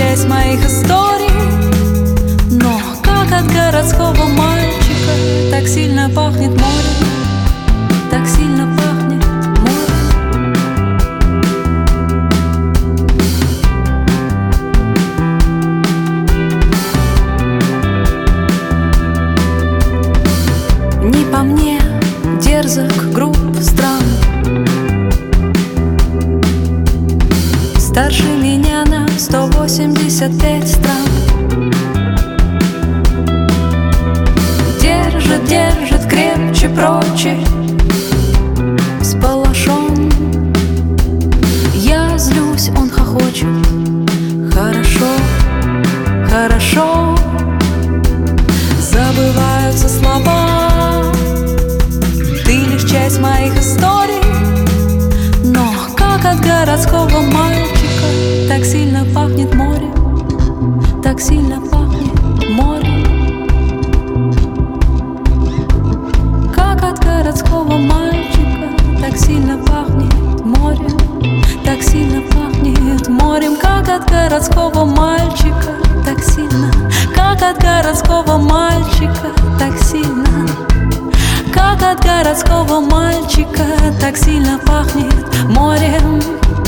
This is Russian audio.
часть моих историй. Но как от городского мальчика так сильно пахнет море, так сильно пахнет море. Не по мне дерзок, груб, стран, старше меня на 185 стран. Держит, держит крепче прочих, сполошен. Я злюсь, он хохочет. Хорошо, хорошо. Забываются слова, ты лишь часть моих историй. Но как от городского мальчика так сильно пахнет море, так сильно пахнет море. Как от городского мальчика так сильно пахнет морем, так сильно пахнет морем. Как от городского мальчика так сильно, как от городского мальчика так сильно, как от городского мальчика так сильно пахнет морем.